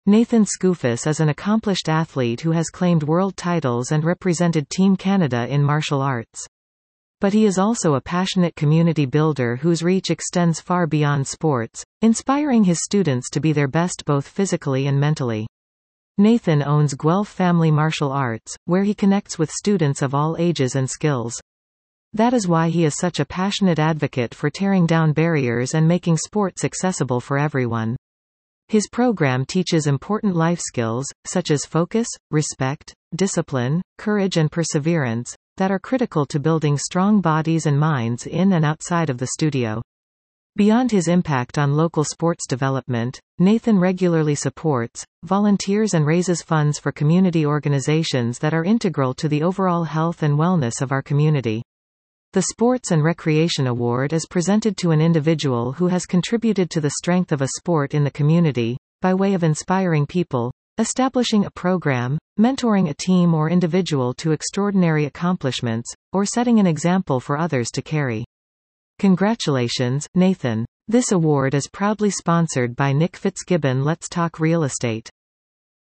Nathan Skoufis is an accomplished athlete who has claimed world titles and represented Team Canada in martial arts. But he is also a passionate community builder whose reach extends far beyond sports, inspiring his students to be their best both physically and mentally. Nathan owns Guelph Family Martial Arts, where he connects with students of all ages and skills. That is why he is such a passionate advocate for tearing down barriers and making sports accessible for everyone. His program teaches important life skills, such as focus, respect, discipline, courage and perseverance, that are critical to building strong bodies and minds in and outside of the studio. Beyond his impact on local sports development, Nathan regularly supports, volunteers and raises funds for community organizations that are integral to the overall health and wellness of our community. The Sports and Recreation Award is presented to an individual who has contributed to the strength of a sport in the community, by way of inspiring people, establishing a program, mentoring a team or individual to extraordinary accomplishments, or setting an example for others to carry. Congratulations, Nathan. This award is proudly sponsored by Nick Fitzgibbon. Let's Talk Real Estate.